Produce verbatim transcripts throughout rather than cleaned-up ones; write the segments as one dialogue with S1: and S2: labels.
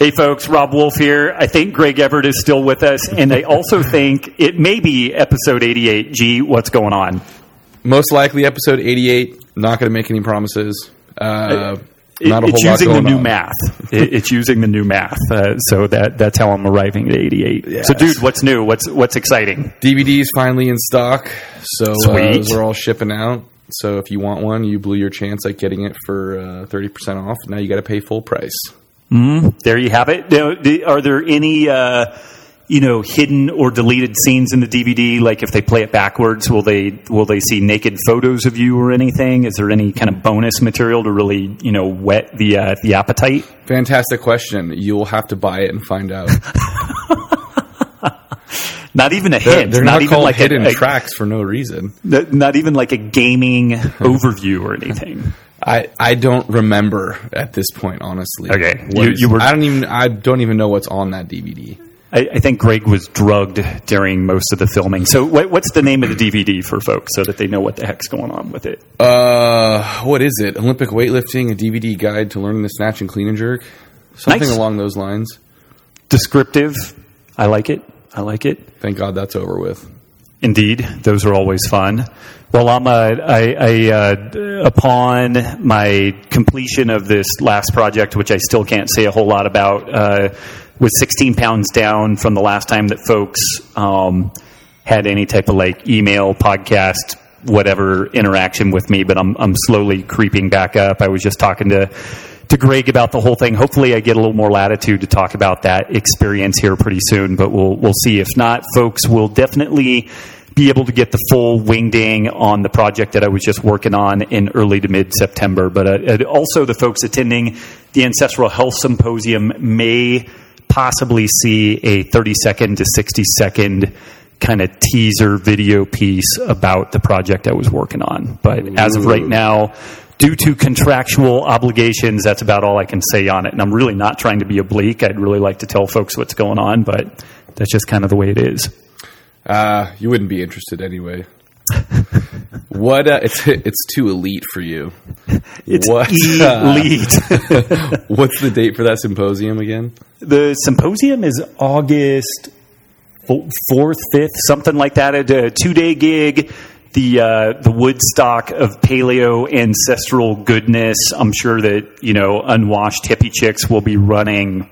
S1: Hey, folks, Rob Wolf here. I think Greg Everett is still with us, and I also think it may be episode eighty-eight. G, what's going on?
S2: Most likely episode eighty-eight. Not going to make any promises. Uh,
S1: it,
S2: not a
S1: it's
S2: whole
S1: using
S2: lot
S1: the
S2: going
S1: new
S2: on.
S1: math. it, it's using the new math. Uh, so that that's how I'm arriving at eighty-eight.
S2: Yes.
S1: So, dude, what's new? What's what's exciting?
S2: D V Ds finally in stock. So uh,
S1: Sweet.
S2: those are all shipping out. So if you want one, you blew your chance at getting it for uh, thirty percent off. Now you got to pay full price.
S1: Mm, there you have it. Now, do, are there any, uh, you know, hidden or deleted scenes in the D V D? Like if they play it backwards, will they will they see naked photos of you or anything? Is there any kind of bonus material to really, you know, whet the uh, the appetite?
S2: Fantastic question. You'll have to buy it and find out.
S1: Not even a
S2: They're,
S1: hint.
S2: they're
S1: not,
S2: not,
S1: even
S2: called
S1: like
S2: hidden
S1: a, a,
S2: tracks for no reason.
S1: Not even like a gaming overview or anything.
S2: I, I don't remember at this point, honestly.
S1: Okay,
S2: What
S1: you,
S2: is-
S1: you were.
S2: I don't even I don't even know what's on that D V D.
S1: I, I think Greg was drugged during most of the filming. So, what, what's the name of the D V D for folks so that they know what the heck's going on with it?
S2: Uh, what is it? Olympic weightlifting, a D V D guide to learning the snatch and clean and jerk, something
S1: Nice.
S2: along those lines.
S1: Descriptive. I like it. I like it.
S2: Thank God that's over with.
S1: Indeed, those are always fun. Well, I'm uh, I, I uh, upon my completion of this last project, which I still can't say a whole lot about, uh, was sixteen pounds down from the last time that folks um, had any type of like email, podcast, whatever interaction with me. But I'm I'm slowly creeping back up. I was just talking to. to Greg about the whole thing. Hopefully I get a little more latitude to talk about that experience here pretty soon, but we'll we'll see. If not, folks will definitely be able to get the full wingding on the project that I was just working on in early to mid-September. But uh, also the folks attending the Ancestral Health Symposium may possibly see a thirty-second to sixty-second kind of teaser video piece about the project I was working on. But Ooh. As of right now, due to contractual obligations, that's about all I can say on it. And I'm really not trying to be oblique. I'd really like to tell folks what's going on, but that's just kind of the way it is.
S2: Uh, you wouldn't be interested anyway. What? Uh, it's it's too elite for you.
S1: It's
S2: what,
S1: elite.
S2: Uh, what's the date for that symposium again?
S1: The symposium is August fourth, fifth, something like that. A two-day gig. The uh, the Woodstock of paleo ancestral goodness. I'm sure that, you know, unwashed hippie chicks will be running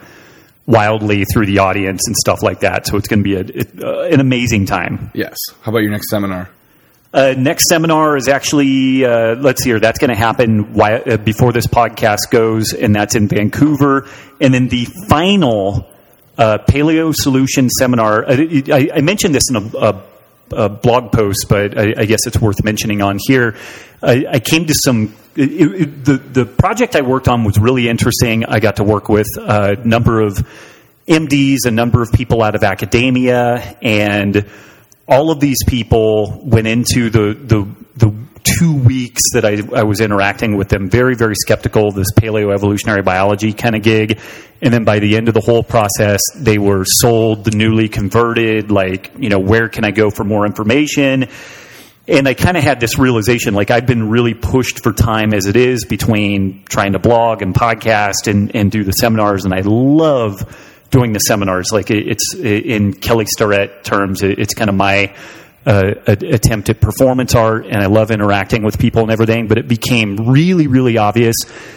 S1: wildly through the audience and stuff like that. So it's going to be a, it, uh, an amazing time.
S2: Yes. How about your next seminar?
S1: Uh, next seminar is actually, uh, let's see here, that's going to happen while, uh, before this podcast goes, and that's in Vancouver. And then the final uh, Paleo Solution Seminar, uh, I, I mentioned this in a, a A blog post, but I, I guess it's worth mentioning on here. I, I came to some. It, it, the the project I worked on was really interesting. I got to work with a number of M Ds, a number of people out of academia, and all of these people went into the the, the two weeks that I, I was interacting with them very, very skeptical of this paleo evolutionary biology kind of gig. And then by the end of the whole process, they were sold the newly converted, like, you know, where can I go for more information? And I kind of had this realization, like, I've been really pushed for time as it is between trying to blog and podcast and, and do the seminars. And I love doing the seminars. Like, it's, in Kelly Starrett terms, it's kind of my uh, attempt at performance art, and I love interacting with people and everything. But it became really, really obvious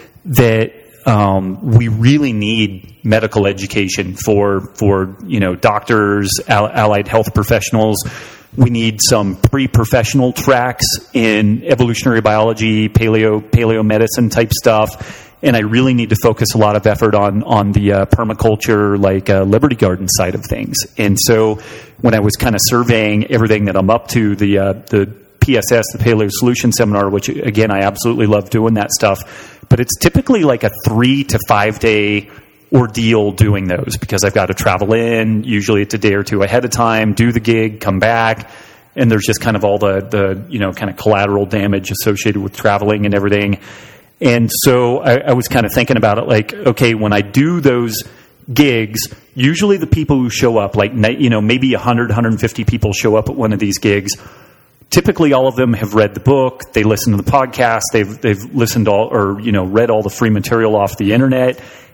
S1: that Um, we really need medical education for, for, you know, doctors, al- allied health professionals. We need some pre-professional tracks in evolutionary biology, paleo, paleo medicine type stuff. And I really need to focus a lot of effort on, on the uh, permaculture, like uh, Liberty Garden side of things. And so when I was kind of surveying everything that I'm up to, the, uh, the P S S, the Paleo Solution Seminar, which again, I absolutely love doing that stuff. But it's typically like a three to five day ordeal doing those, because I've got to travel in. Usually it's a day or two ahead of time, do the gig, come back. And there's just kind of all the, the, you know, kind of collateral damage associated with traveling and everything. And so I, I was kind of thinking about it like, okay, when I do those gigs, usually the people who show up, like, you know, maybe one hundred, one hundred fifty people show up at one of these gigs. Typically, all of them have read the book. They listen to the podcast. They've they've listened to all, or you know, read all the free material off the internet,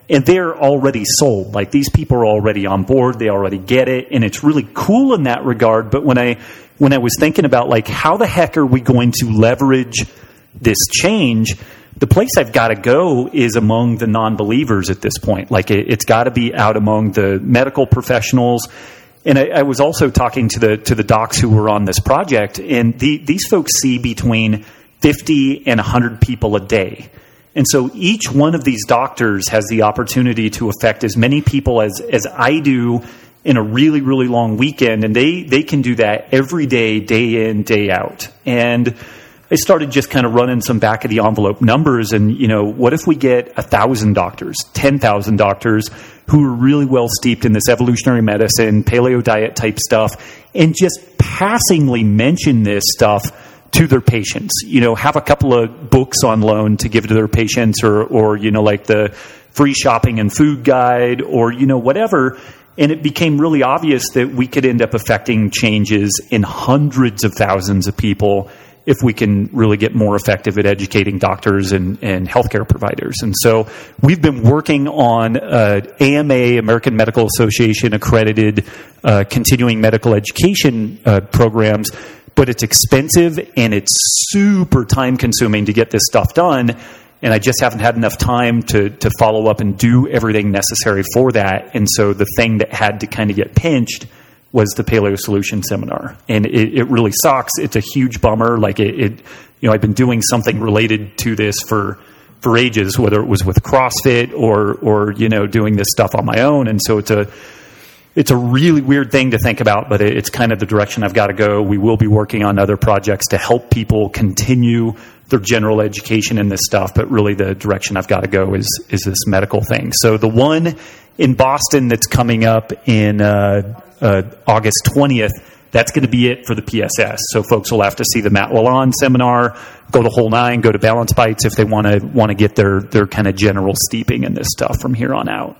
S1: and they're already sold. Like, these people are already on board. They already get it. And it's really cool in that regard. But when I, when I was thinking about, like, how the heck are we going to leverage this change, the place I've got to go is among the non-believers at this point. Like, it, it's got to be out among the medical professionals. And I, I was also talking to the to the docs who were on this project, and the, these folks see between fifty and one hundred people a day. And so each one of these doctors has the opportunity to affect as many people as, as I do in a really, really long weekend. And they, they can do that every day, day in, day out. And I started just kind of running some back of the envelope numbers. And, you know, what if we get a thousand doctors, ten thousand doctors who are really well steeped in this evolutionary medicine, paleo diet type stuff, and just passingly mention this stuff to their patients? You know, have a couple of books on loan to give to their patients, or, or, you know, like the free shopping and food guide, or, you know, whatever. And it became really obvious that we could end up affecting changes in hundreds of thousands of people if we can really get more effective at educating doctors and, and healthcare providers. And so we've been working on uh, A M A, American Medical Association accredited uh, continuing medical education uh, programs, but it's expensive and it's super time consuming to get this stuff done. And I just haven't had enough time to to follow up and do everything necessary for that. And so the thing that had to kind of get pinched was the Paleo Solution Seminar. And it, it really sucks. It's a huge bummer. Like it, it, you know, I've been doing something related to this for, for ages, whether it was with CrossFit or, or, you know, doing this stuff on my own. And so it's a, it's a really weird thing to think about, but it, it's kind of the direction I've got to go. We will be working on other projects to help people continue their general education in this stuff, but really the direction I've got to go is, is this medical thing. So the one in Boston that's coming up in, uh, Uh, August twentieth, that's going to be it for the P S S. So folks will have to see the Matt Lalonde seminar, go to Whole Nine, go to Balance Bites if they want to want to get their their kind of general steeping in this stuff from here on out.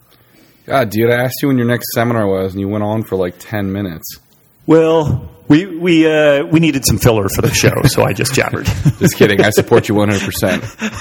S2: God, dude, I asked you when your next seminar was, and you went on for like ten minutes.
S1: Well, we we uh, we needed some filler for the show, so I just jabbered.
S2: Just kidding. I support you one hundred percent.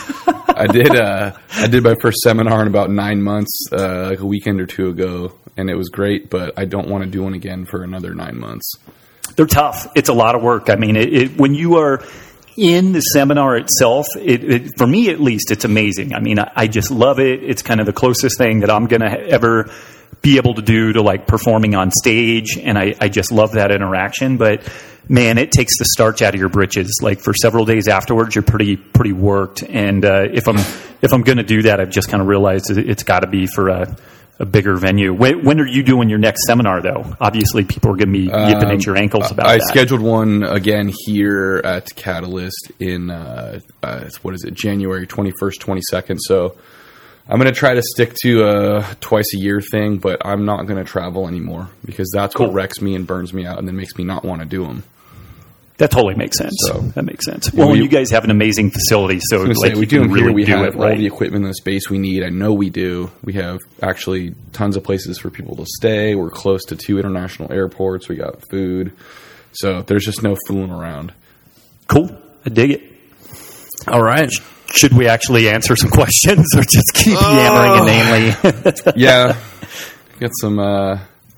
S2: I did. Uh, I did my first seminar in about nine months, uh, like a weekend or two ago, and it was great. But I don't want to do one again for another nine months.
S1: They're tough. It's a lot of work. I mean, it, it, when you are in the seminar itself, it, it, for me at least, it's amazing. I mean, I, I just love it. It's kind of the closest thing that I'm going to ever be able to do to like performing on stage, and I, I just love that interaction. But man, it takes the starch out of your britches. Like for several days afterwards, you're pretty pretty worked. And uh, if I'm if I'm going to do that, I've just kind of realized it's got to be for a, a bigger venue. When, when are you doing your next seminar, though? Obviously, people are going to be yipping um, at your ankles about
S2: I
S1: that. I
S2: scheduled one again here at Catalyst in uh, uh, what is it, January twenty-first, twenty-second. So I'm going to try to stick to a twice a year thing, but I'm not going to travel anymore because that's cool. What wrecks me and burns me out and then makes me not want to do them.
S1: That totally makes sense. So, that makes sense.
S2: Yeah,
S1: well,
S2: we,
S1: you guys have an amazing facility, so like
S2: say,
S1: you
S2: we do
S1: can really
S2: here. We
S1: do
S2: have
S1: it right.
S2: all the equipment and the space we need. I know we do. We have actually tons of places for people to stay. We're close to two international airports. We got food. So there's just no fooling around.
S1: Cool. I dig it.
S2: All right.
S1: Should we actually answer some questions or just keep oh. yammering inanely?
S2: Yeah. Got some... Uh,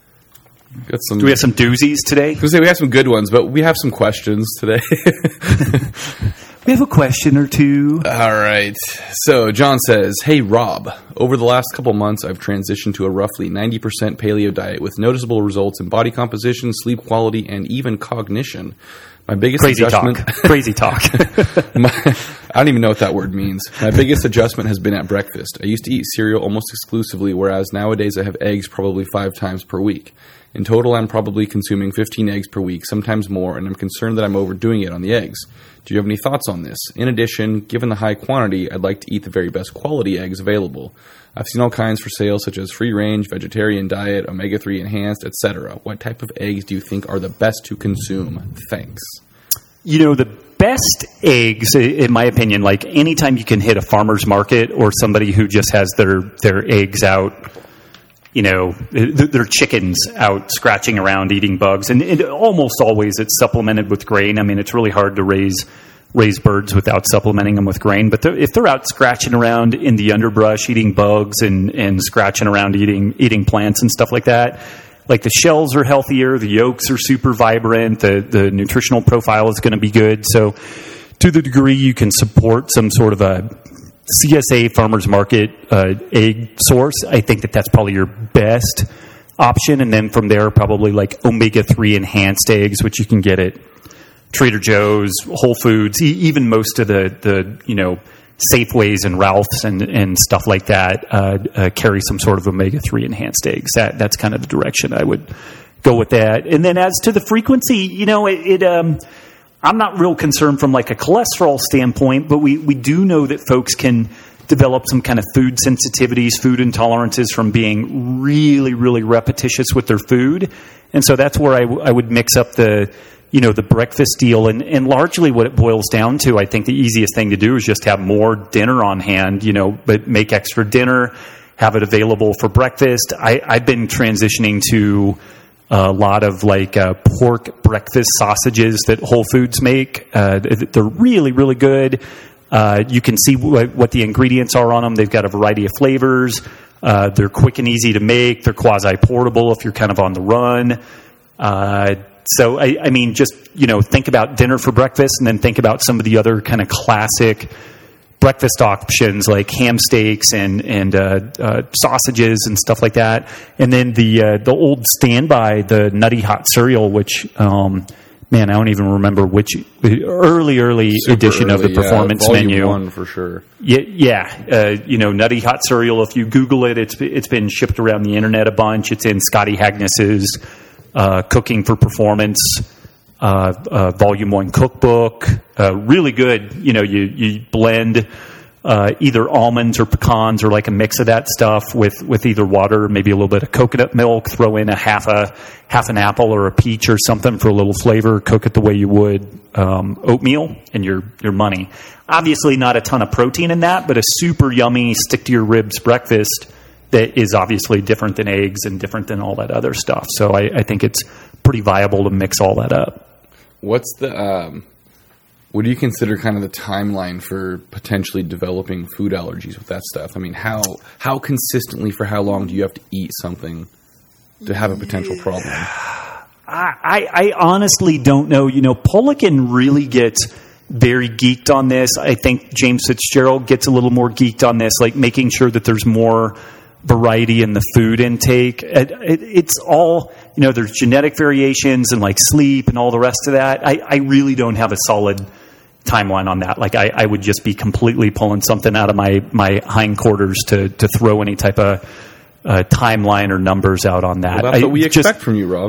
S2: Got some,
S1: Do we have some doozies today?
S2: I was going to say we have some good ones, but we have some questions today.
S1: We have a question or two.
S2: All right. So John says, hey, Rob, over the last couple months, I've transitioned to a roughly ninety percent paleo diet with noticeable results in body composition, sleep quality, and even cognition. My biggest
S1: Crazy
S2: adjustment,
S1: talk. Crazy talk.
S2: my, I don't even know what that word means. My biggest adjustment has been at breakfast. I used to eat cereal almost exclusively, whereas nowadays I have eggs probably five times per week. In total, I'm probably consuming fifteen eggs per week, sometimes more, and I'm concerned that I'm overdoing it on the eggs. Do you have any thoughts on this? In addition, given the high quantity, I'd like to eat the very best quality eggs available. I've seen all kinds for sale, such as free range, vegetarian diet, omega three enhanced, et cetera. What type of eggs do you think are the best to consume? Thanks.
S1: You know, the best eggs, in my opinion, like anytime you can hit a farmer's market or somebody who just has their, their eggs out, you know, their chickens out scratching around, eating bugs. And it, almost always it's supplemented with grain. I mean, it's really hard to raise raise birds without supplementing them with grain. But they're, if they're out scratching around in the underbrush, eating bugs and, and scratching around eating eating plants and stuff like that, like the shells are healthier, the yolks are super vibrant, the, the nutritional profile is going to be good. So to the degree you can support some sort of a C S A farmers market uh, egg source, I think that that's probably your best option. And then from there, probably like omega three enhanced eggs, which you can get at Trader Joe's, Whole Foods, e- even most of the, the you know, Safeways and Ralphs and, and stuff like that uh, uh, carry some sort of omega three enhanced eggs. That That's kind of the direction I would go with that. And then as to the frequency, you know, it, it um, I'm not real concerned from like a cholesterol standpoint, but we, we do know that folks can develop some kind of food sensitivities, food intolerances from being really, really repetitious with their food. And so that's where I, w- I would mix up the, you know, the breakfast deal. And, and largely what it boils down to, I think the easiest thing to do is just have more dinner on hand, you know, but make extra dinner, have it available for breakfast. I, I've been transitioning to a lot of like uh, pork breakfast sausages that Whole Foods make. Uh, they're really, really good. Uh, you can see what, what the ingredients are on them. They've got a variety of flavors. Uh, they're quick and easy to make. They're quasi-portable if you're kind of on the run. Uh, so, I, I mean, just, you know, think about dinner for breakfast and then think about some of the other kind of classic breakfast options like ham steaks and, and uh, uh, sausages and stuff like that. And then the uh, the old standby, the Nutty Hot cereal, which... Um, Man, I don't even remember which early, early Super edition early, of the performance
S2: yeah, volume
S1: menu.
S2: One for sure.
S1: Yeah, yeah. Uh, you know, Nutty Hot cereal. If you Google it, it's it's been shipped around the internet a bunch. It's in Scotty Hagness's uh, Cooking for Performance uh, uh, Volume One cookbook. Uh, really good. You know, you you blend uh, either almonds or pecans or like a mix of that stuff with, with either water, maybe a little bit of coconut milk. Throw in a half a half an apple or a peach or something for a little flavor. Cook it the way you would um, oatmeal, and your your money. Obviously, not a ton of protein in that, but a super yummy stick to your ribs breakfast that is obviously different than eggs and different than all that other stuff. So I, I think it's pretty viable to mix all that up.
S2: What's the um, what do you consider kind of the timeline for potentially developing food allergies with that stuff? I mean, how how consistently for how long do you have to eat something to have a potential problem?
S1: I, I honestly don't know. You know, Poliquin really gets very geeked on this. I think James Fitzgerald gets a little more geeked on this, like making sure that there's more variety in the food intake. It, it, it's all, you know, there's genetic variations and like sleep and all the rest of that. I, I really don't have a solid timeline on that. Like I, I would just be completely pulling something out of my, my hindquarters to, to throw any type of uh, timeline or numbers out on that.
S2: Well, that's
S1: I,
S2: what we
S1: just,
S2: expect from you, Rob.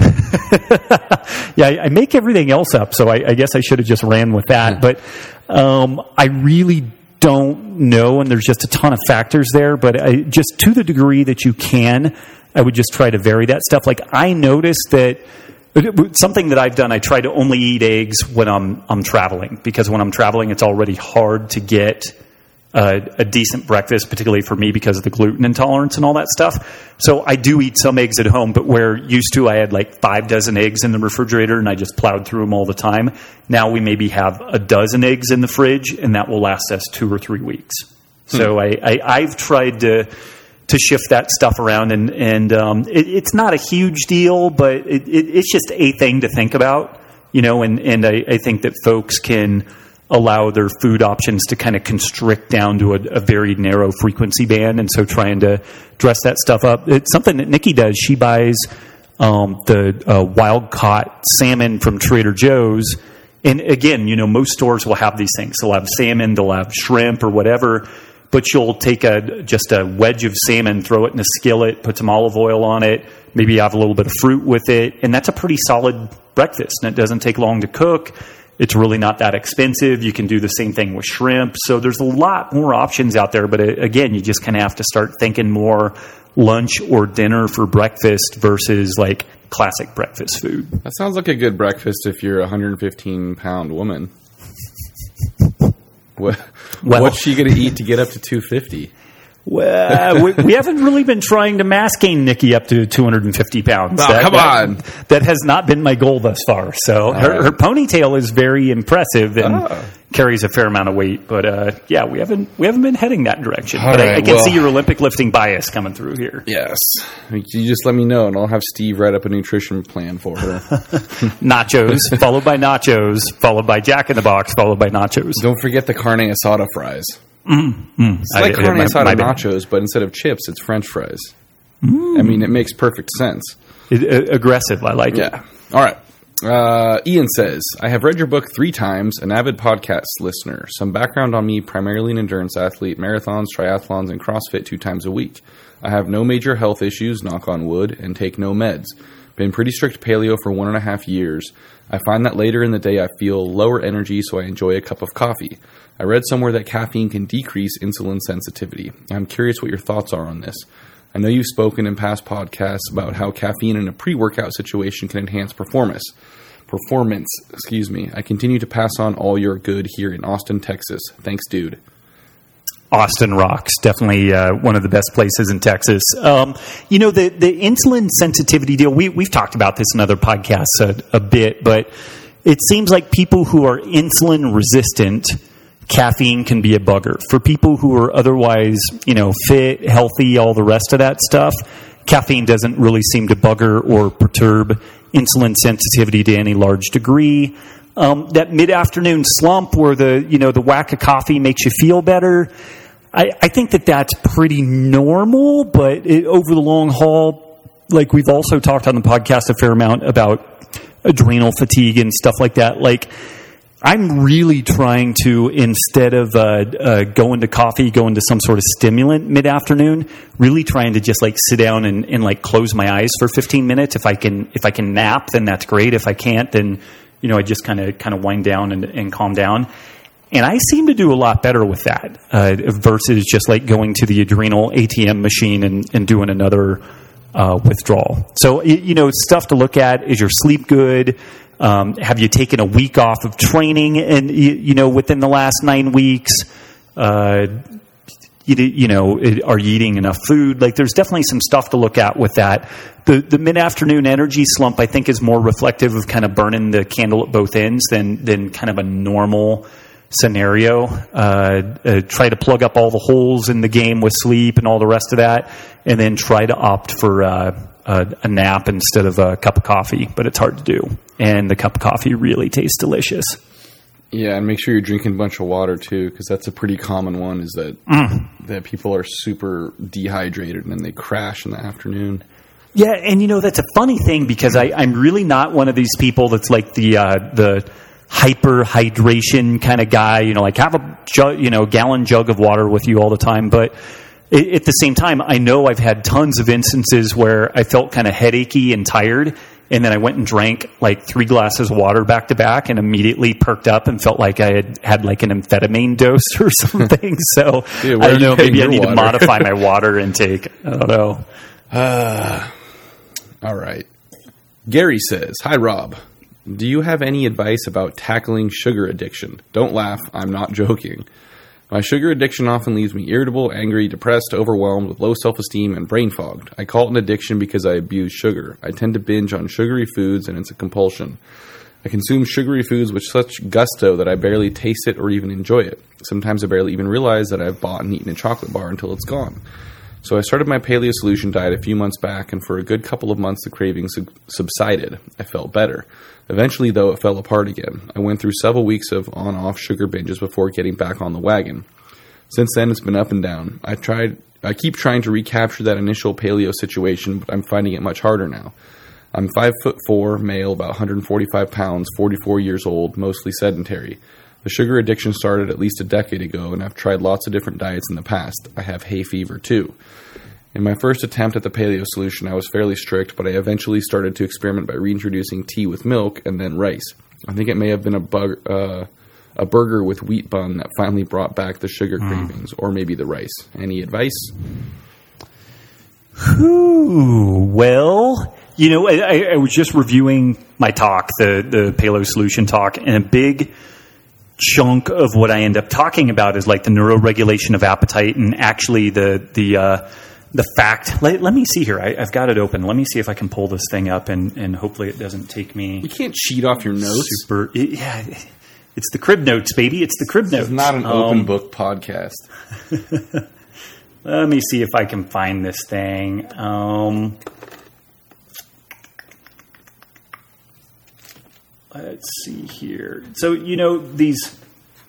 S1: yeah, I, I make everything else up, so I, I guess I should have just ran with that. But um, I really don't know, and there's just a ton of factors there. But I, just to the degree that you can, I would just try to vary that stuff. Like I noticed that something that I've done, I try to only eat eggs when I'm I'm traveling, because when I'm traveling, it's already hard to get uh, a decent breakfast, particularly for me because of the gluten intolerance and all that stuff. So I do eat some eggs at home, but where used to I had like five dozen eggs in the refrigerator and I just plowed through them all the time. Now we maybe have a dozen eggs in the fridge, and that will last us two or three weeks. Hmm. So I, I, I've tried to to shift that stuff around, and, and um, it, it's not a huge deal, but it, it, it's just a thing to think about, you know, and, and I, I think that folks can allow their food options to kind of constrict down to a, a very narrow frequency band, and so trying to dress that stuff up. It's something that Nikki does. She buys um, the uh, wild-caught salmon from Trader Joe's, and again, you know, most stores will have these things. They'll have salmon, they'll have shrimp or whatever, but you'll take a just a wedge of salmon, throw it in a skillet, put some olive oil on it, maybe have a little bit of fruit with it, and that's a pretty solid breakfast, and it doesn't take long to cook. It's really not that expensive. You can do the same thing with shrimp. So there's a lot more options out there, but it, again, you just kind of have to start thinking more lunch or dinner for breakfast versus like classic breakfast food.
S2: That sounds like a good breakfast if you're a one hundred fifteen pound woman. What,
S1: well,
S2: what's she going to eat to get up to two fifty?
S1: Well, we, we haven't really been trying to mass gain Nikki up to two hundred fifty pounds.
S2: Oh,
S1: that,
S2: come
S1: that,
S2: on.
S1: That has not been my goal thus far. So her,
S2: right.
S1: her ponytail is very impressive and
S2: Oh.
S1: carries a fair amount of weight. But uh, yeah, we haven't we haven't been heading that direction.
S2: All
S1: but
S2: right,
S1: I, I can
S2: well-
S1: see your Olympic lifting bias coming through here.
S2: Yes. You just let me know, and I'll have Steve write up a nutrition plan for her.
S1: Nachos, followed by nachos, followed by Jack in the Box, followed by nachos.
S2: Don't forget the carne asada fries.
S1: Mm,
S2: It's like
S1: I-
S2: carne
S1: my-
S2: asada
S1: my bad.
S2: nachos, but instead of chips, it's French fries. I mean, it makes perfect sense.
S1: It, uh, aggressive, I like it.
S2: Yeah. All right. Uh, Ian says, I have read your book three times, an avid podcast listener. Some background on me, primarily an endurance athlete, marathons, triathlons, and CrossFit two times a week. I have no major health issues, knock on wood, and take no meds. Been pretty strict paleo for one and a half years. I find that later in the day I feel lower energy, so I enjoy a cup of coffee. I read somewhere that caffeine can decrease insulin sensitivity. I'm curious what your thoughts are on this. I know you've spoken in past podcasts about how caffeine in a pre-workout situation can enhance performance. Performance, excuse me. I continue to pass on all your good here in Austin, Texas. Thanks, dude.
S1: Austin rocks. Definitely uh, one of the best places in Texas. Um, you know, the, the insulin sensitivity deal, we, we've talked about this in other podcasts a, a bit, but it seems like people who are insulin resistant, caffeine can be a bugger. For people who are otherwise, you know, fit, healthy, all the rest of that stuff, caffeine doesn't really seem to bugger or perturb insulin sensitivity to any large degree. Um, that mid-afternoon slump where the, you know, the whack of coffee makes you feel better, I, I think that that's pretty normal, but it, over the long haul, like we've also talked on the podcast a fair amount about adrenal fatigue and stuff like that. Like, I'm really trying to, instead of uh, uh, going to coffee, go into some sort of stimulant mid-afternoon, really trying to just like sit down and, and like close my eyes for fifteen minutes. If I can, if I can nap, then that's great. If I can't, then, you know, I just kind of kind of wind down and, and calm down. And I seem to do a lot better with that uh, versus just like going to the adrenal A T M machine and, and doing another uh, withdrawal. So, you know, stuff to look at. Is your sleep good? Um, have you taken a week off of training and, you, you know, within the last nine weeks? Uh, you, you know, are you eating enough food? Like, there's definitely some stuff to look at with that. The, the mid-afternoon energy slump, I think, is more reflective of kind of burning the candle at both ends than, than kind of a normal scenario. Uh, uh, try to plug up all the holes in the game with sleep and all the rest of that, and then try to opt for uh, a, a nap instead of a cup of coffee. But it's hard to do, and the cup of coffee really tastes delicious.
S2: Yeah, and make sure you're drinking a bunch of water too, because that's a pretty common one. Is that
S1: Mm.
S2: that people are super dehydrated and then they crash in the afternoon.
S1: Yeah, and you know that's a funny thing because I, I'm really not one of these people that's like the uh, the hyper hydration kind of guy. You know, like have a jug, you know gallon jug of water with you all the time. But it, at the same time, I know I've had tons of instances where I felt kind of headachy and tired, and then I went and drank like three glasses of water back to back, and immediately perked up and felt like I had had like an amphetamine dose or something. So
S2: Dude,
S1: I
S2: where
S1: don't
S2: are you
S1: know.
S2: getting
S1: Maybe I
S2: your
S1: need to
S2: water?
S1: modify my water intake. I don't know.
S2: Uh, all right. Gary says, "Hi, Rob. Do you have any advice about tackling sugar addiction? Don't laugh. I'm not joking. My sugar addiction often leaves me irritable, angry, depressed, overwhelmed, with low self-esteem, and brain fogged. I call it an addiction because I abuse sugar. I tend to binge on sugary foods, and it's a compulsion. I consume sugary foods with such gusto that I barely taste it or even enjoy it. Sometimes I barely even realize that I've bought and eaten a chocolate bar until it's gone. So I started my Paleo Solution diet a few months back, and for a good couple of months the cravings sub- subsided. I felt better. Eventually, though, it fell apart again. I went through several weeks of on-off sugar binges before getting back on the wagon. Since then, it's been up and down. I tried. I keep trying to recapture that initial paleo situation, but I'm finding it much harder now. I'm five foot four, male, about one hundred forty-five pounds, forty-four years old, mostly sedentary. The sugar addiction started at least a decade ago, and I've tried lots of different diets in the past. I have hay fever, too. In my first attempt at the Paleo Solution, I was fairly strict, but I eventually started to experiment by reintroducing tea with milk and then rice. I think it may have been a, bug, uh, a burger with wheat bun that finally brought back the sugar mm. cravings, or maybe the rice. Any advice?
S1: Ooh, well, you know, I, I was just reviewing my talk, the, the Paleo Solution talk, and a big chunk of what I end up talking about is like the neuroregulation of appetite, and actually the the uh, the fact. Let, let me see here. I, I've got it open. Let me see if I can pull this thing up, and, and hopefully it doesn't take me.
S2: You can't cheat off your notes.
S1: Super. It, yeah, it's the crib notes, baby. It's the crib notes.
S2: It's not an um, open book podcast.
S1: Let me see if I can find this thing. Um, let's see here. So, you know, these...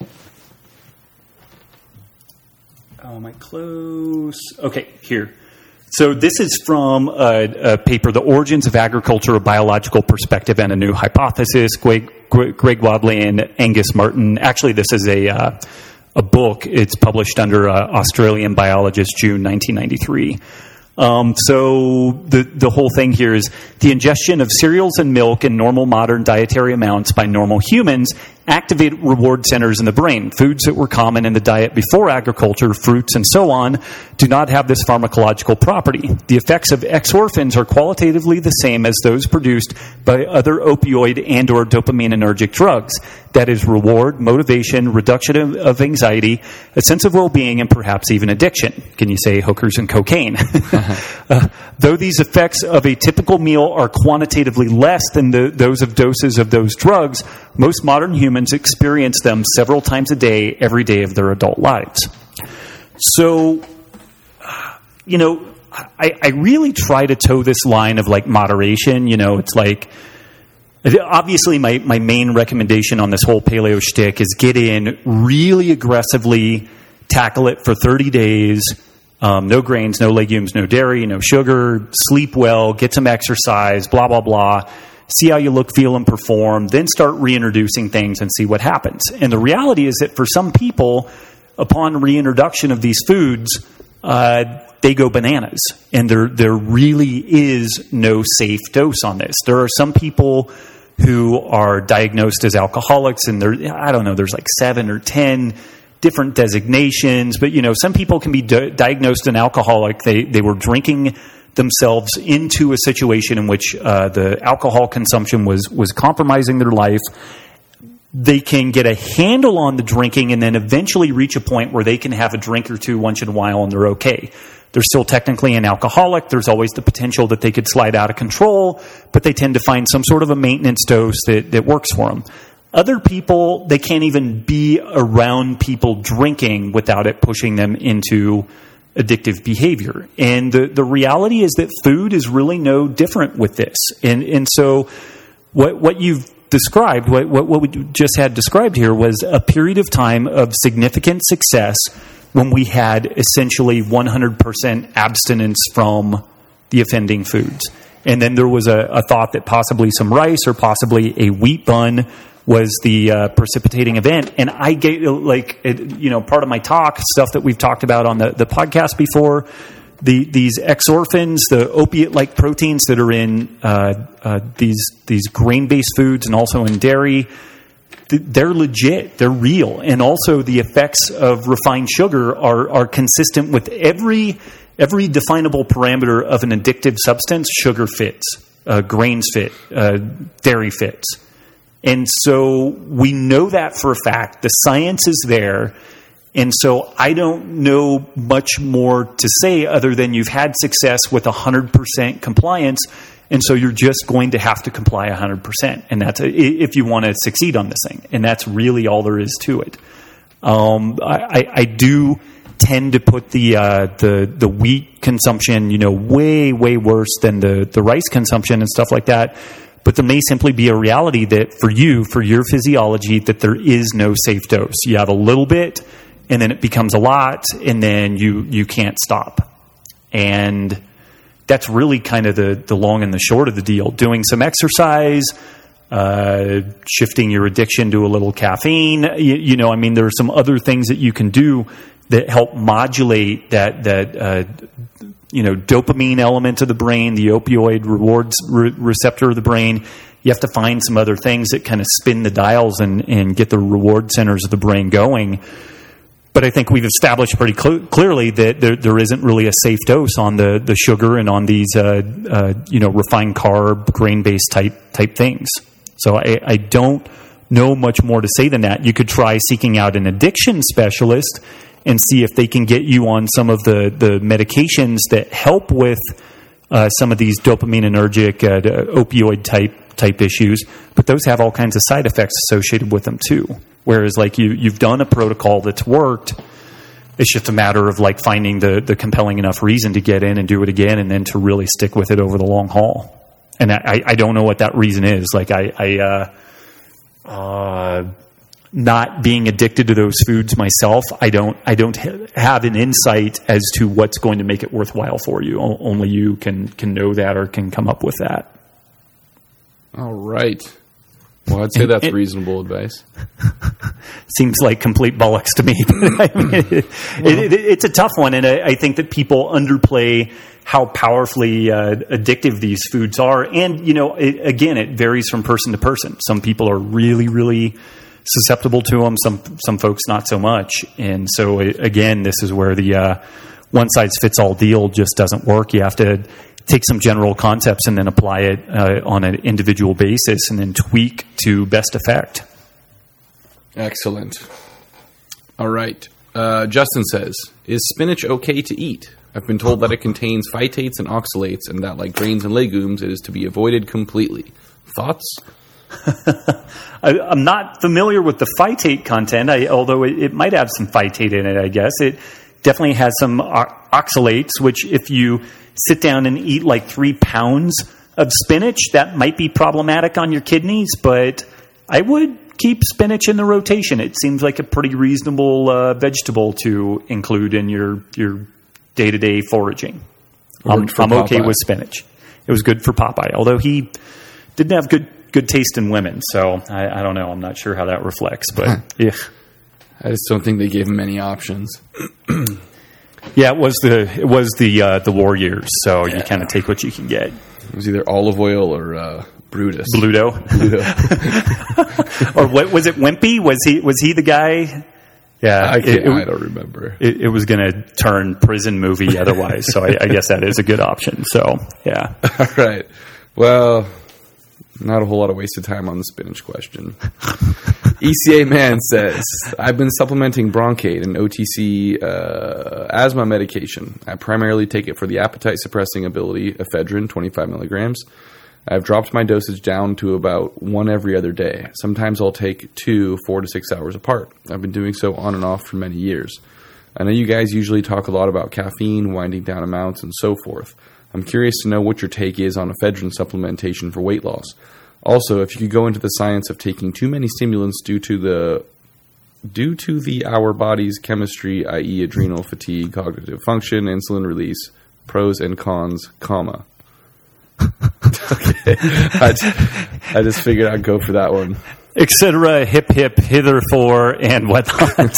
S1: Oh, am I close? Okay, here. So this is from a, a paper, The Origins of Agriculture, A Biological Perspective and a New Hypothesis, Greg, Greg Wadley and Angus Martin. Actually, this is a... Uh, a book. It's published under uh, Australian Biologist, June nineteen ninety-three. Um, so the the whole thing here is the ingestion of cereals and milk in normal modern dietary amounts by normal humans activate reward centers in the brain. Foods that were common in the diet before agriculture, fruits and so on, do not have this pharmacological property. The effects of exorphins are qualitatively the same as those produced by other opioid and or dopaminergic drugs. That is reward, motivation, reduction of, of anxiety, a sense of well-being, and perhaps even addiction. Can you say hookers and cocaine? uh, though these effects of a typical meal are quantitatively less than the, those of doses of those drugs, most modern humans experience them several times a day, every day of their adult lives. So, you know, I, I really try to toe this line of like moderation. You know, it's like, obviously my, my main recommendation on this whole paleo shtick is get in really aggressively, tackle it for thirty days, um, no grains, no legumes, no dairy, no sugar, sleep well, get some exercise, blah, blah, blah. See how you look, feel, and perform, then start reintroducing things and see what happens. And the reality is that for some people, upon reintroduction of these foods, uh, they go bananas. And there there really is no safe dose on this. There are some people who are diagnosed as alcoholics, and there, I don't know, there's like seven or ten different designations. But, you know, some people can be di- diagnosed an alcoholic. They, they were drinking themselves into a situation in which uh, the alcohol consumption was was compromising their life. They can get a handle on the drinking and then eventually reach a point where they can have a drink or two once in a while and they're okay. They're still technically an alcoholic. There's always the potential that they could slide out of control, but they tend to find some sort of a maintenance dose that, that works for them. Other people, they can't even be around people drinking without it pushing them into addictive behavior. And the, the reality is that food is really no different with this. And and so what what you've described, what, what, what we just had described here was a period of time of significant success when we had essentially one hundred percent abstinence from the offending foods. And then there was a, a thought that possibly some rice or possibly a wheat bun was the uh, precipitating event. And I get, like, it, you know, part of my talk, stuff that we've talked about on the, the podcast before, the these exorphins, the opiate-like proteins that are in uh, uh, these these grain-based foods and also in dairy, they're legit. They're real. And also the effects of refined sugar are are consistent with every every definable parameter of an addictive substance. Sugar fits, uh, grains fit, uh, dairy fits. And so we know that for a fact. The science is there. And so I don't know much more to say other than you've had success with one hundred percent compliance. And so you're just going to have to comply one hundred percent. And that's a, if you want to succeed on this thing. And that's really all there is to it. Um, I, I, I do tend to put the, uh, the, the wheat consumption, you know, way, way worse than the, the rice consumption and stuff like that. But there may simply be a reality that for you, for your physiology, that there is no safe dose. You have a little bit, and then it becomes a lot, and then you, you can't stop. And that's really kind of the, the long and the short of the deal. Doing some exercise, uh, shifting your addiction to a little caffeine. You, you know, I mean, there are some other things that you can do that help modulate that, that uh, you know, dopamine element of the brain, the opioid rewards re- receptor of the brain. You have to find some other things that kind of spin the dials and, and get the reward centers of the brain going. But I think we've established pretty cl- clearly that there, there isn't really a safe dose on the, the sugar and on these, uh, uh, you know, refined carb, grain-based type type things. So I, I don't know much more to say than that. You could try seeking out an addiction specialist and see if they can get you on some of the, the medications that help with uh, some of these dopaminergic, uh, opioid type type issues. But those have all kinds of side effects associated with them too. Whereas, like you, you've done a protocol that's worked. It's just a matter of like finding the, the compelling enough reason to get in and do it again, and then to really stick with it over the long haul. And I, I don't know what that reason is. Like I, I uh, uh, not being addicted to those foods myself, I don't, I don't ha- have an insight as to what's going to make it worthwhile for you. O- only you can can know that or can come up with that.
S2: All right. Well, I'd say
S1: And-
S2: that's
S1: and-
S2: reasonable advice.
S1: Seems like complete bollocks to me. But I mean, it, it, it, it's a tough one, and I, I think that people underplay how powerfully uh, addictive these foods are. And, you know, it, again, it varies from person to person. Some people are really, really susceptible to them. Some some folks not so much. And so, it, again, this is where the uh, one-size-fits-all deal just doesn't work. You have to take some general concepts and then apply it uh, on an individual basis and then tweak to best effect.
S2: Excellent. All right. Uh, Justin says, is spinach okay to eat? I've been told that it contains phytates and oxalates, and that, like grains and legumes, it is to be avoided completely. Thoughts?
S1: I, I'm not familiar with the phytate content, I, although it, it might have some phytate in it, I guess. It definitely has some o- oxalates, which if you sit down and eat like three pounds of spinach, that might be problematic on your kidneys, but I would keep spinach in the rotation. It seems like a pretty reasonable uh, vegetable to include in your, your day-to-day foraging. I'm, I'm okay with spinach. It was good for Popeye, although he didn't have good good taste in women, so I, I don't know. I'm not sure how that reflects, but yeah.
S2: I just don't think they gave him any options.
S1: Yeah, it was the it was the uh, the war years, so
S2: Yeah.
S1: you kind of take what you can get.
S2: It was either olive oil or uh, Brutus.
S1: Bluto,
S2: Bluto.
S1: or what was it? Wimpy? Was he was he the guy? Yeah,
S2: I, can't,
S1: it,
S2: I
S1: it,
S2: don't remember.
S1: it, it was going to turn prison movie otherwise, so I, I guess that is a good option. So yeah,
S2: All right. Well, not a whole lot of wasted time on the spinach question. E C A Man says, I've been supplementing Bronchate, an O T C uh, asthma medication. I primarily take it for the appetite-suppressing ability, ephedrine, twenty-five milligrams. I've dropped my dosage down to about one every other day. Sometimes I'll take two, four to six hours apart. I've been doing so on and off for many years. I know you guys usually talk a lot about caffeine, winding down amounts, and so forth. I'm curious to know what your take is on ephedrine supplementation for weight loss. Also, if you could go into the science of taking too many stimulants due to the due to the our body's chemistry, that is adrenal fatigue, cognitive function, insulin release, pros and cons, comma. Okay. I just, I just figured I'd go for that one.
S1: et cetera. Hip hip hitherfore and whatnot.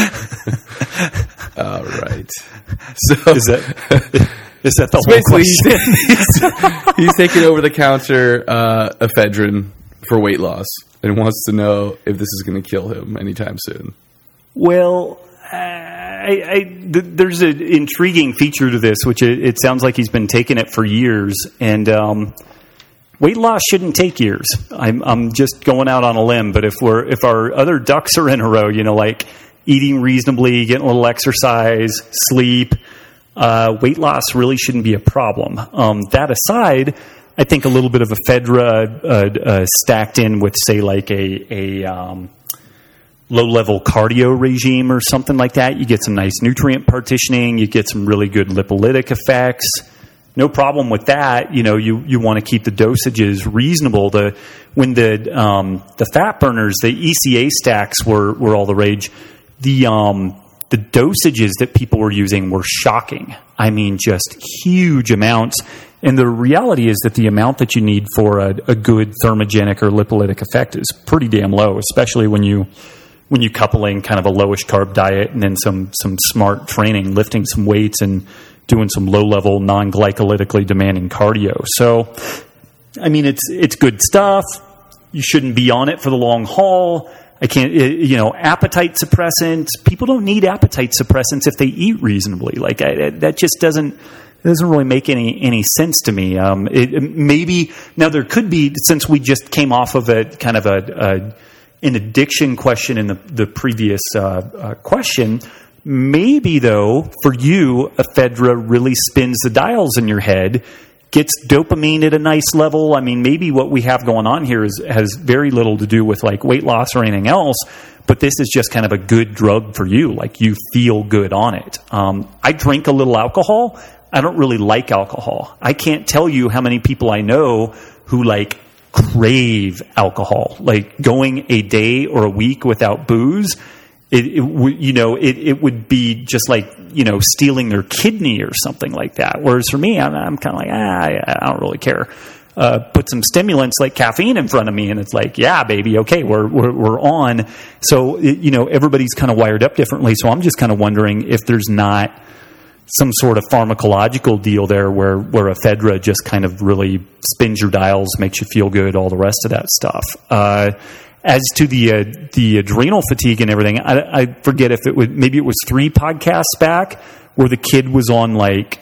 S2: All right. So
S1: Is that is that the
S2: so
S1: whole
S2: basically
S1: question?
S2: he's, he's taking over the counter uh, ephedrine for weight loss and wants to know if this is going to kill him anytime soon.
S1: Well, uh, I, I, th- there's an intriguing feature to this, which it, it sounds like he's been taking it for years, and um, weight loss shouldn't take years. I'm, I'm just going out on a limb, but if we're if our other ducks are in a row, you know, like eating reasonably, getting a little exercise, sleep, uh, weight loss really shouldn't be a problem. Um, that aside, I think a little bit of ephedra uh, uh, stacked in with, say, like a a um, low-level cardio regime or something like that, you get some nice nutrient partitioning, you get some really good lipolytic effects. No problem with that. You know, you, you want to keep the dosages reasonable. The when the um, the fat burners, the E C A stacks were, were all the rage, the um, the dosages that people were using were shocking. I mean, just huge amounts. And the reality is that the amount that you need for a, a good thermogenic or lipolytic effect is pretty damn low, especially when you when you couple in kind of a lowish carb diet and then some some smart training, lifting some weights and doing some low level non glycolytically demanding cardio. So, I mean, it's it's good stuff. You shouldn't be on it for the long haul. I can't, you know, appetite suppressants. People don't need appetite suppressants if they eat reasonably. Like I, that just doesn't. It doesn't really make any, any sense to me. Um, it, maybe now there could be, since we just came off of a kind of a, a an addiction question in the, the previous uh, uh, question. Maybe, though, for you, ephedra really spins the dials in your head, gets dopamine at a nice level. I mean, maybe what we have going on here is has very little to do with like weight loss or anything else, but this is just kind of a good drug for you. Like, you feel good on it. Um, I drink a little alcohol. I don't really like alcohol. I can't tell you how many people I know who like crave alcohol, like going a day or a week without booze. It, it w- you know, it, it would be just like, you know, stealing their kidney or something like that. Whereas for me, I'm, I'm kind of like, ah, I, I don't really care. Uh, put some stimulants like caffeine in front of me, and it's like, yeah, baby, okay, we're we're, we're on. So, it, you know, everybody's kind of wired up differently. So I'm just kind of wondering if there's not some sort of pharmacological deal there where, where ephedra just kind of really spins your dials, makes you feel good, all the rest of that stuff. Uh, as to the uh, the adrenal fatigue and everything, I, I forget if it was, maybe it was three podcasts back where the kid was on like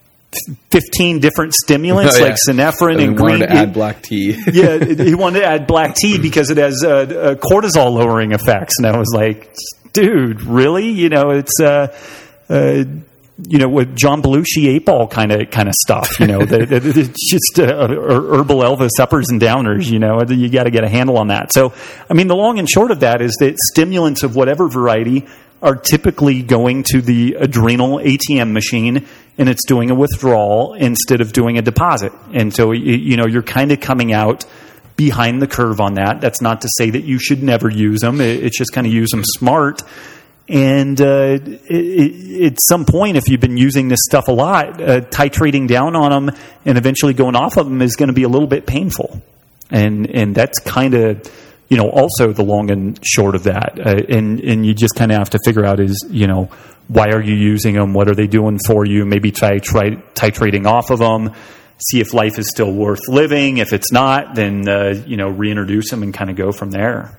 S1: fifteen different stimulants, oh, yeah. like synephrine and,
S2: and
S1: green.
S2: Wanted to add black tea.
S1: yeah, he wanted to add black tea because it has uh, uh, cortisol lowering effects, and I was like, dude, really? You know, it's uh, uh, you know, with John Belushi eight ball kind of kind of stuff. You know, the, the, the, it's just uh, herbal Elvis uppers and downers. You know, you got to get a handle on that. So, I mean, the long and short of that is that stimulants of whatever variety are typically going to the adrenal A T M machine, and it's doing a withdrawal instead of doing a deposit. And so, you know, you're kind of coming out behind the curve on that. That's not to say that you should never use them. It's just kind of use them smart. And uh, it, it, at some point, if you've been using this stuff a lot, uh, titrating down on them and eventually going off of them is going to be a little bit painful. And and that's kind of, you know, also the long and short of that. Uh, and, and you just kind of have to figure out is, you know, why are you using them? What are they doing for you? Maybe try, try titrating off of them. See if life is still worth living. If it's not, then, uh, you know, reintroduce them and kind of go from there.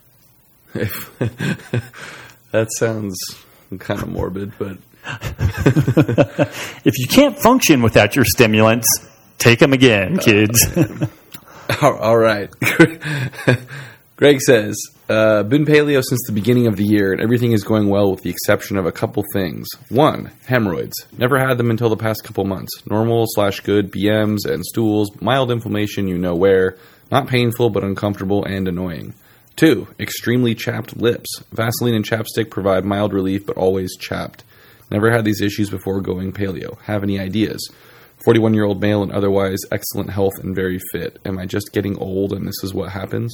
S2: That sounds kind of morbid, but
S1: if you can't function without your stimulants, take them again, kids.
S2: Oh, all right. Greg says, uh, been paleo since the beginning of the year, and everything is going well with the exception of a couple things. One, hemorrhoids. Never had them until the past couple months. Normal slash good B Ms and stools, mild inflammation you know where, not painful but uncomfortable and annoying. Two, extremely chapped lips. Vaseline and chapstick provide mild relief, but always chapped. Never had these issues before going paleo. Have any ideas? forty-one-year-old male and otherwise excellent health and very fit. Am I just getting old and this is what happens?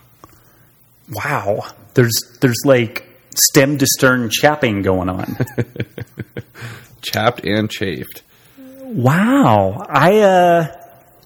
S1: Wow. There's there's like stem to stern chapping going on.
S2: Chapped and chafed.
S1: Wow. I, uh...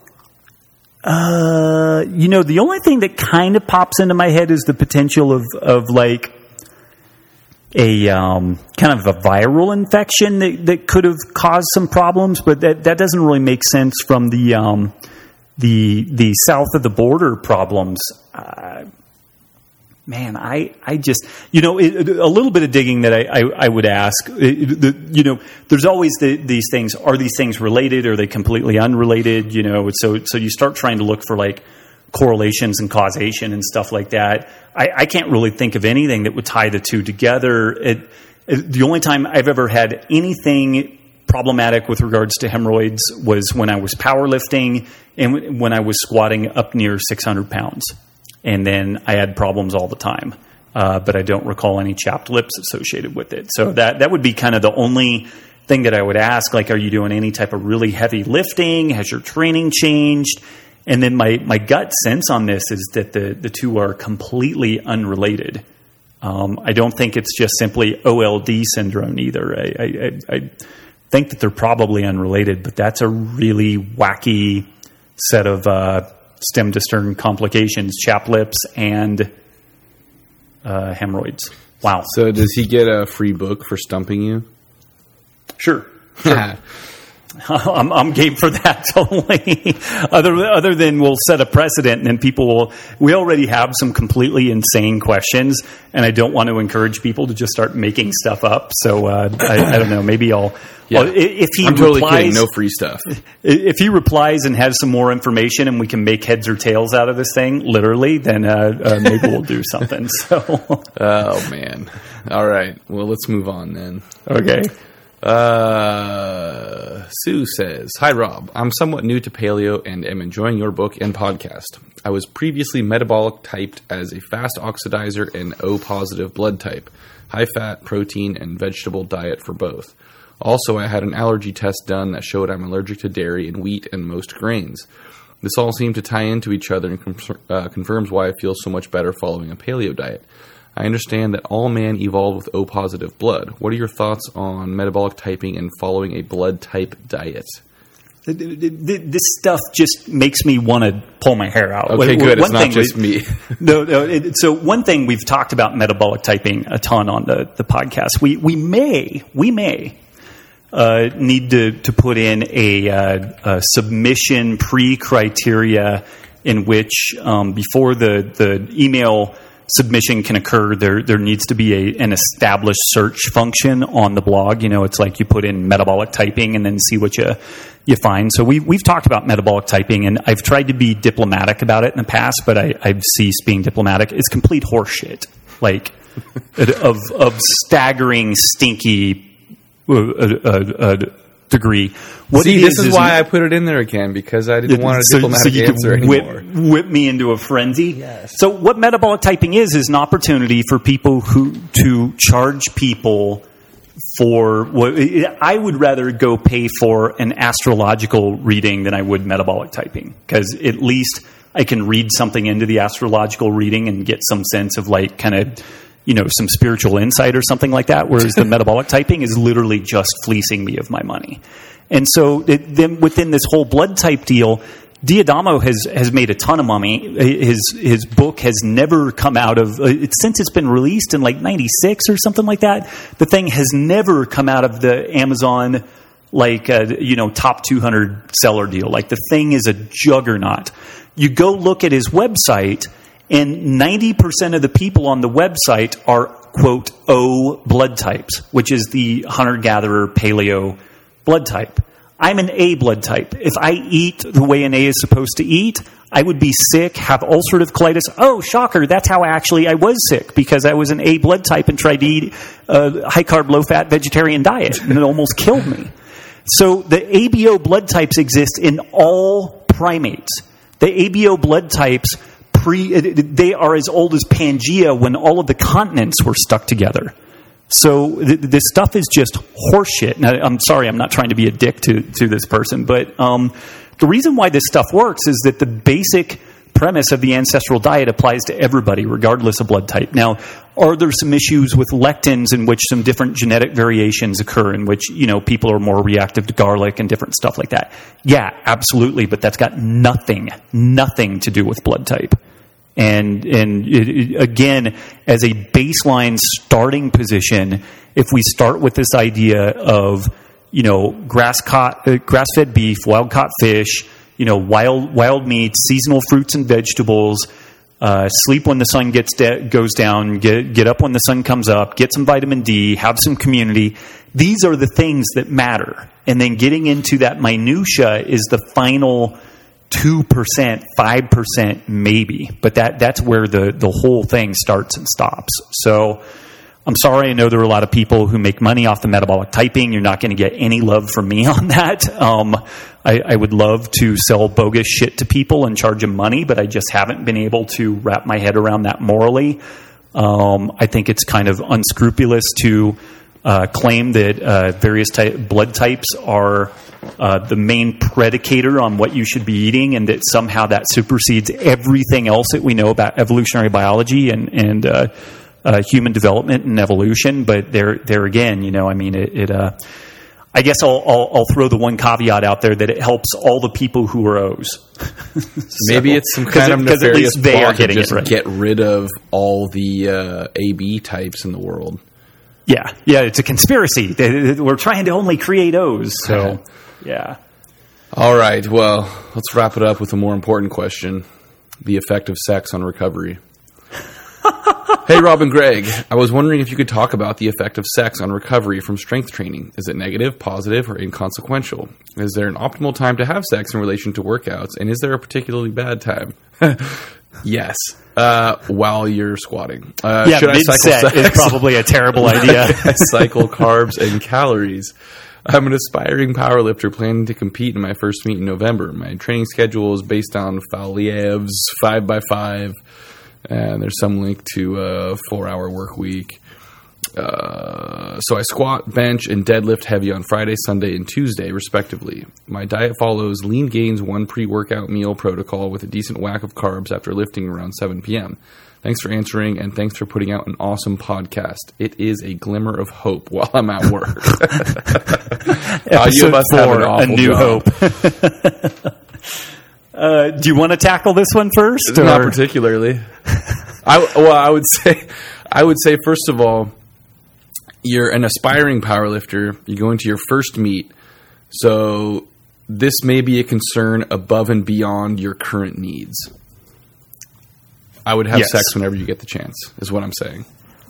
S1: Uh, you know, the only thing that kind of pops into my head is the potential of, of like a um, kind of a viral infection that, that could have caused some problems, but that, that doesn't really make sense from the um, the the south of the border problems. Uh, man, I, I just, you know, it, a little bit of digging that I, I, I would ask, it, the, you know, there's always the, these things, are these things related? Are they completely unrelated? You know, so, so you start trying to look for like correlations and causation and stuff like that. I, I can't really think of anything that would tie the two together. It, it, the only time I've ever had anything problematic with regards to hemorrhoids was when I was powerlifting and when I was squatting up near six hundred pounds. And then I had problems all the time, uh, but I don't recall any chapped lips associated with it. So that that would be kind of the only thing that I would ask, like, are you doing any type of really heavy lifting? Has your training changed? And then my, my gut sense on this is that the, the two are completely unrelated. Um, I don't think it's just simply O L D syndrome either. I, I, I think that they're probably unrelated, but that's a really wacky set of uh stem to stern complications, chapped lips, and uh, hemorrhoids. Wow.
S2: So does he get a free book for stumping you?
S1: Sure. sure. I'm, I'm game for that totally. other other than we'll set a precedent, and then people will. We already have some completely insane questions, and I don't want to encourage people to just start making stuff up. So uh, I, I don't know. Maybe I'll.
S2: Yeah.
S1: Well, if he
S2: I'm totally
S1: replies,
S2: kidding. No free stuff.
S1: If he replies and has some more information, and we can make heads or tails out of this thing, literally, then uh, uh, maybe we'll do something. So.
S2: Oh man! All right. Well, let's move on then.
S1: Okay.
S2: Uh, Sue says, "Hi Rob, I'm somewhat new to paleo and am enjoying your book and podcast. I was previously metabolic typed as a fast oxidizer and O positive blood type, high fat, protein, and vegetable diet for both. Also, I had an allergy test done that showed I'm allergic to dairy and wheat and most grains. This all seemed to tie into each other and com- uh, confirms why I feel so much better following a paleo diet. I understand that all man evolved with O-positive blood. What are your thoughts on metabolic typing and following a blood type diet?"
S1: This stuff just makes me want to pull my hair out.
S2: Okay,
S1: one,
S2: good.
S1: One
S2: it's not just
S1: we,
S2: me.
S1: no, no it, so one thing we've talked about metabolic typing a ton on the, the podcast. We we may we may uh, need to to put in a, uh, a submission pre-criteria in which um, before the the email submission can occur, there there needs to be a, an established search function on the blog. You know, it's like you put in metabolic typing and then see what you you find. So we we've talked about metabolic typing, and I've tried to be diplomatic about it in the past, but I, I ceased being diplomatic. It's complete horseshit, like of of staggering, stinky uh, uh, uh, degree. What
S2: See, this is,
S1: is
S2: why I put it in there again, because I didn't want a
S1: so,
S2: diplomatic
S1: so you
S2: answer
S1: could whip,
S2: anymore.
S1: whip me into a frenzy.
S2: Yes.
S1: So what metabolic typing is is an opportunity for people who to charge people for what I would rather go pay for an astrological reading than I would metabolic typing, because at least I can read something into the astrological reading and get some sense of like kind of, you know, some spiritual insight or something like that, whereas the metabolic typing is literally just fleecing me of my money. And so it, then within this whole blood type deal, Diadamo has, has made a ton of money. His his book has never come out of, it, since it's been released in like ninety-six or something like that, the thing has never come out of the Amazon, like, uh, you know, top two hundred seller deal. Like, the thing is a juggernaut. You go look at his website, and ninety percent of the people on the website are, quote, O blood types, which is the hunter-gatherer paleo blood type. I'm an A blood type. If I eat the way an A is supposed to eat, I would be sick, have ulcerative colitis. Oh, shocker, that's how actually I was sick, because I was an A blood type and tried to eat a high-carb, low-fat vegetarian diet, and it almost killed me. So the A B O blood types exist in all primates. The A B O blood types, pre they are as old as Pangea, when all of the continents were stuck together. So th- this stuff is just horseshit. Now, I'm sorry, I'm not trying to be a dick to, to this person, but um, the reason why this stuff works is that the basic premise of the ancestral diet applies to everybody, regardless of blood type. Now, are there some issues with lectins in which some different genetic variations occur, in which, you know, people are more reactive to garlic and different stuff like that? Yeah, absolutely, but that's got nothing, nothing to do with blood type. And and it, it, again, as a baseline starting position, if we start with this idea of, you know, grass caught, uh, grass-fed beef, wild-caught fish, you know, wild wild meats, seasonal fruits and vegetables, uh, sleep when the sun gets de- goes down, get get up when the sun comes up, get some vitamin D, have some community. These are the things that matter. And then getting into that minutia is the final two percent, five percent maybe, but that that's where the, the whole thing starts and stops. So I'm sorry, I know there are a lot of people who make money off the metabolic typing. You're not going to get any love from me on that. Um, I, I would love to sell bogus shit to people and charge them money, but I just haven't been able to wrap my head around that morally. Um, I think it's kind of unscrupulous to uh, claim that uh, various type, blood types are Uh, the main predicator on what you should be eating, and that somehow that supersedes everything else that we know about evolutionary biology and, and uh, uh, human development and evolution. But there, there again, you know, I mean, it. it uh, I guess I'll, I'll, I'll throw the one caveat out there that it helps all the people who are O's. so,
S2: Maybe it's some kind of
S1: nefarious
S2: at least
S1: they are
S2: plot to
S1: getting
S2: just
S1: it right.
S2: get rid of all the uh, A B types in the world.
S1: Yeah, yeah, it's a conspiracy. We're trying to only create O's. So. Yeah.
S2: All right. Well, let's wrap it up with a more important question: the effect of sex on recovery. Hey, Rob and Greg, I was wondering if you could talk about the effect of sex on recovery from strength training. Is it negative, positive, or inconsequential? Is there an optimal time to have sex in relation to workouts, and is there a particularly bad time? Yes. Uh, while you're squatting. Uh,
S1: yeah,
S2: should I cycle
S1: mid-set
S2: sex?
S1: is probably a terrible idea.
S2: I cycle carbs and calories. I'm an aspiring powerlifter planning to compete in my first meet in November. My training schedule is based on Faliev's five by five. And there's some link to a four-hour work week. Uh, so I squat, bench, and deadlift heavy on Friday, Sunday, and Tuesday, respectively. My diet follows Lean Gains one pre-workout meal protocol with a decent whack of carbs after lifting around seven p.m. Thanks for answering, and thanks for putting out an awesome podcast. It is a glimmer of hope while I'm at work. uh, you must have an awful
S1: A New
S2: job.
S1: Hope. Uh, do you want to tackle this one first?
S2: Not
S1: or?
S2: particularly. I, well, I would say, I would say first of all, you're an aspiring powerlifter. You're going to your first meet, so this may be a concern above and beyond your current needs. I would have
S1: Yes.
S2: sex whenever you get the chance. Is what I'm saying.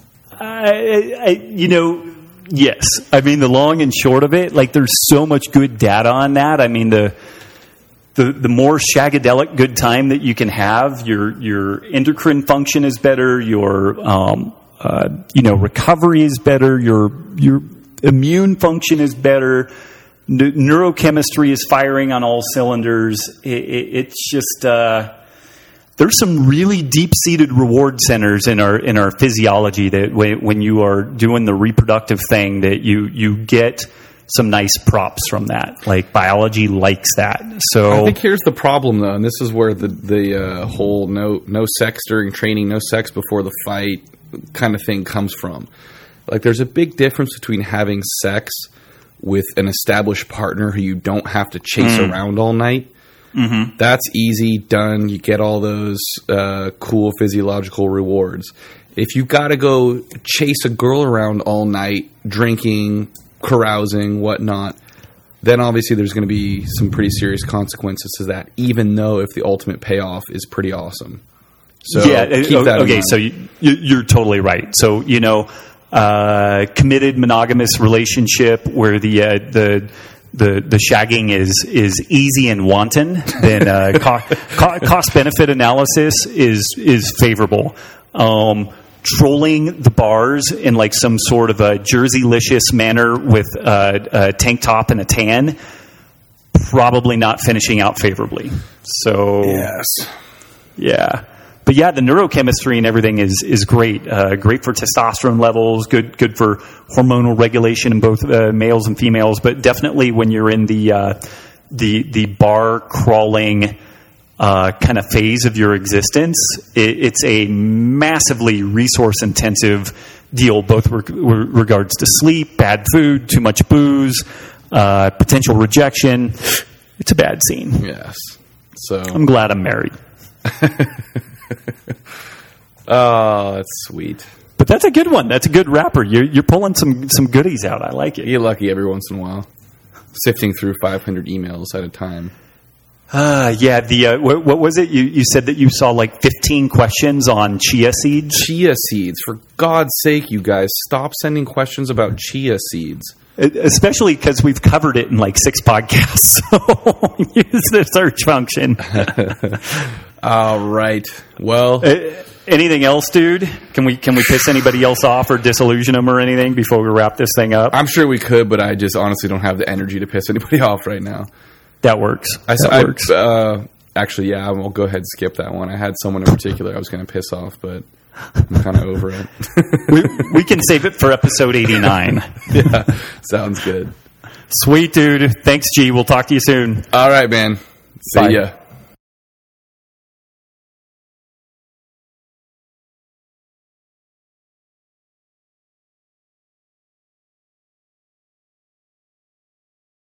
S1: I, I, you know, yes. I mean, the long and short of it, like, there's so much good data on that. I mean, the. The, the more shagadelic good time that you can have, your your endocrine function is better, your um, uh, you know recovery is better, your your immune function is better, N- neurochemistry is firing on all cylinders. It, it, it's just uh, there's some really deep-seated reward centers in our in our physiology that when, when you are doing the reproductive thing, that you you get some nice props from that. Like, biology likes that. So
S2: I think here's the problem, though, and this is where the the uh, whole no no sex during training, no sex before the fight kind of thing comes from. Like, there's a big difference between having sex with an established partner who you don't have to chase mm. around all night. Mm-hmm. That's easy, done. You get all those uh, cool physiological rewards. If you've got to go chase a girl around all night, drinking, carousing, whatnot, then obviously there's going to be some pretty serious consequences to that, even though if the ultimate payoff is pretty awesome. So
S1: yeah,
S2: keep that
S1: okay,
S2: in mind.
S1: so you, you're totally right. So, you know, uh, committed monogamous relationship where the uh, the the the shagging is is easy and wanton, then uh, co- co- cost benefit analysis is is favorable. Um, trolling the bars in like some sort of a Jersey-licious manner with uh, a tank top and a tan, probably not finishing out favorably. So
S2: yes,
S1: yeah. But yeah, the neurochemistry and everything is is great. Uh, great for testosterone levels. Good good for hormonal regulation in both uh, males and females. But definitely when you're in the uh, the the bar crawling uh, kind of phase of your existence, it, it's a massively resource intensive deal. Both with regards to sleep, bad food, too much booze, uh, potential rejection. It's a bad scene.
S2: Yes. So
S1: I'm glad I'm married.
S2: Oh, that's sweet.
S1: But that's a good one. That's a good rapper. You're you're pulling some, some goodies out. I like it.
S2: You get lucky every once in a while, sifting through five hundred emails at a time.
S1: Uh, yeah. The uh, what, what was it? You you said that you saw like fifteen questions on chia seeds.
S2: Chia seeds. For God's sake, you guys, stop sending questions about chia seeds.
S1: Especially because we've covered it in like six podcasts. So use the search function.
S2: All right. Well,
S1: uh, anything else, dude? Can we can we piss anybody else off or disillusion them or anything before we wrap this thing up?
S2: I'm sure we could, but I just honestly don't have the energy to piss anybody off right now.
S1: That works.
S2: I,
S1: that
S2: I,
S1: works.
S2: Uh, actually, yeah, I'll go ahead and skip that one. I had someone in particular I was going to piss off, but I'm kind of over it.
S1: we, we can save it for episode eighty-nine.
S2: Yeah, sounds good.
S1: Sweet, dude. Thanks, G. We'll talk to you soon.
S2: All right, man. See
S1: Bye.
S2: ya.